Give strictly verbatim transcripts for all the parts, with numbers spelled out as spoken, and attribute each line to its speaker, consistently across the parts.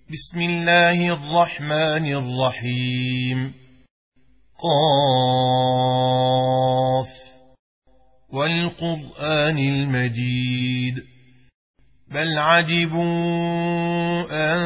Speaker 1: بسم الله الرحمن الرحيم. قاف والقرآن المجيد بل عجبوا أن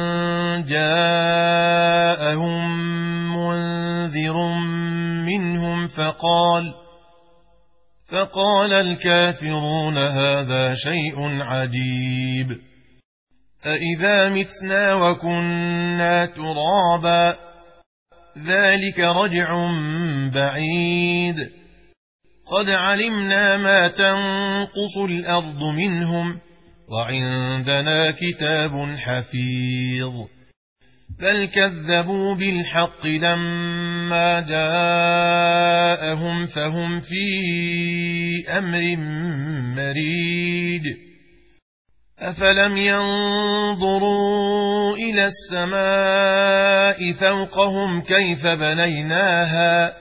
Speaker 1: جاءهم منذر منهم فقال فقال الكافرون هذا شيء عجيب أإذا متنا وكنا ترابا ذلك رجع بعيد قد علمنا ما تنقص الأرض منهم وعندنا كتاب حفيظ بل كذبوا بالحق لما جاءهم فهم في أمر مريج أفلم ينظروا إلى السماء فوقهم كيف بنيناها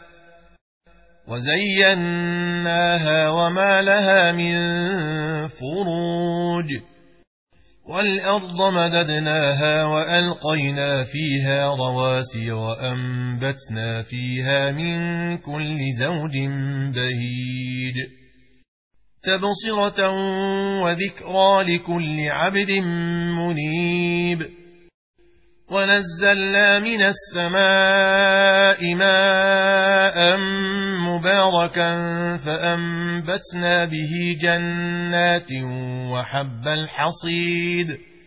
Speaker 1: وزيناها وما لها من فروج والأرض مددناها وألقينا فيها رواسي وأنبتنا فيها من كل زوج بهيج تبصرة وذكرى لكل عبد منيب ونزلنا من السماء ماء مباركا فأنبتنا به جنات وحب الحصيد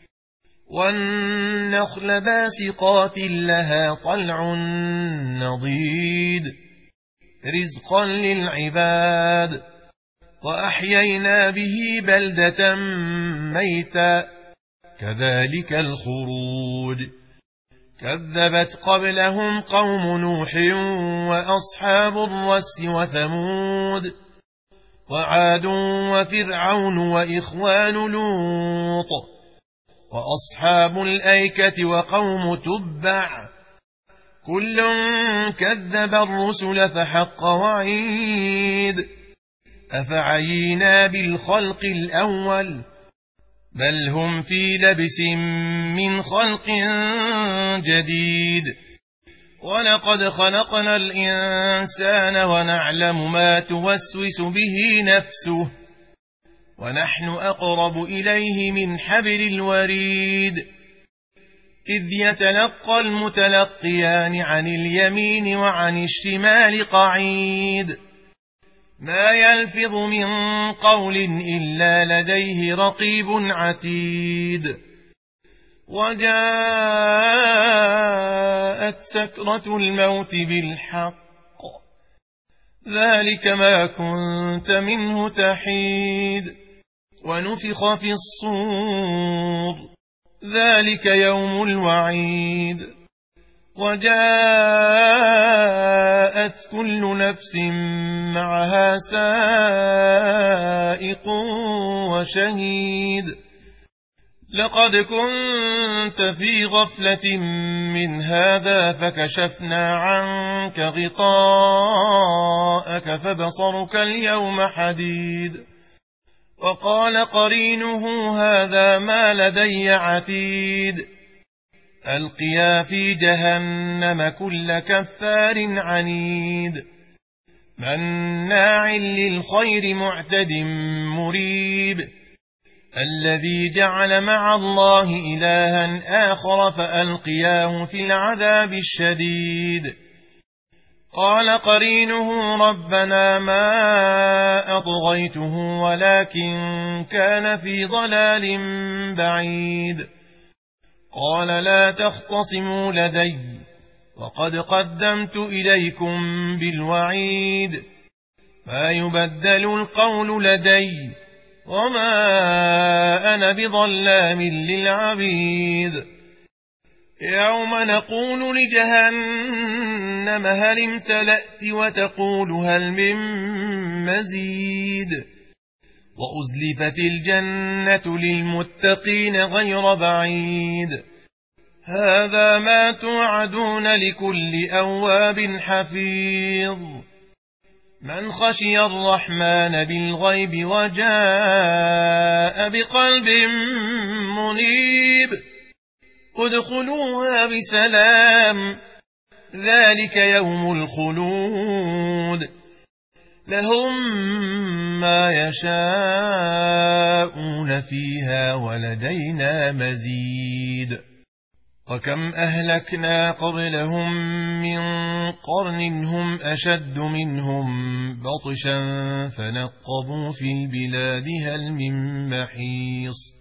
Speaker 1: والنخل باسقات لها طلع نضيد رزقا للعباد وأحيينا به بلدة ميتا كذلك الخروج كذبت قبلهم قوم نوح وأصحاب الرس وثمود وعاد وفرعون وإخوان لوط وأصحاب الأيكة وقوم تبع كل كذب الرسل فحق وعيد أفعينا بالخلق الأول بل هم في لبس من خلق جديد ولقد خلقنا الإنسان ونعلم ما توسوس به نفسه ونحن أقرب إليه من حبل الوريد إذ يتلقى المتلقيان عن اليمين وعن الشمال قعيد ما يلفظ من قول إلا لديه رقيب عتيد وجاءت سكرة الموت بالحق ذلك ما كنت منه تحيد ونفخ في الصور ذلك يوم الوعيد وجاءت كل نفس معها سائق وشهيد لقد كنت في غفلة من هذا فكشفنا عنك غطاءك فبصرك اليوم حديد وقال قرينه هذا ما لدي عتيد ألقيا في جهنم كل كفار عنيد مناع للخير معتد مريب الذي جعل مع الله إلها آخر فألقياه في العذاب الشديد قال قرينه ربنا ما أطغيته ولكن كان في ضلال بعيد قال لا تختصموا لدي وقد قدمت إليكم بالوعيد ما يبدل القول لدي وما أنا بظلام للعبيد يوم نقول لجهنم هل امتلأت وتقول هل من مزيد وأزلفت الجنة للمتقين غير بعيد هذا ما توعدون لكل أواب حفيظ من خشي الرحمن بالغيب وجاء بقلب منيب ادخلوها بسلام ذلك يوم الخلود لهم ما يشاءون فيها ولدينا مزيد وكم أهلكنا قبلهم من قرن هم أشد منهم بطشا فنقبوا في البلاد هل من محيص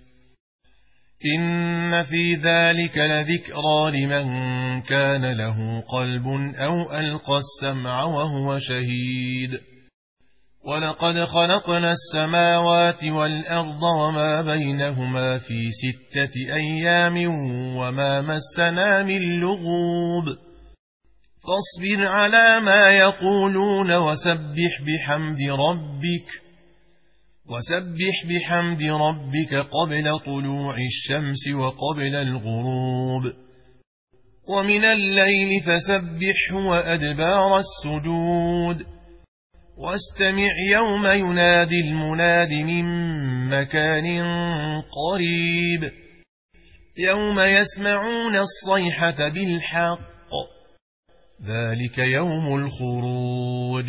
Speaker 1: إن في ذلك لذكرى لمن كان له قلب أو ألقى السمع وهو شهيد ولقد خلقنا السماوات والأرض وما بينهما في ستة أيام وما مسنا من لغوب فاصبر على ما يقولون وسبح بحمد ربك وسبح بحمد ربك قبل طلوع الشمس وقبل الغروب ومن الليل فسبحه وأدبار السجود واستمع يوم ينادي المناد من مكان قريب يوم يسمعون الصيحة بالحق ذلك يوم الخروج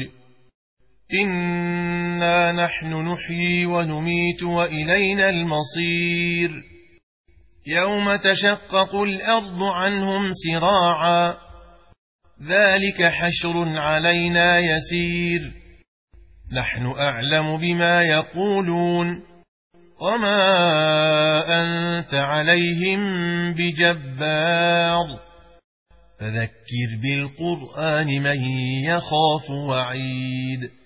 Speaker 1: إنا نحن نحيي ونميت وإلينا المصير يوم تشقق الأرض عنهم سراعا ذلك حشر علينا يسير نحن أعلم بما يقولون وما أنت عليهم بجبار فذكر بالقرآن من يخاف وعيد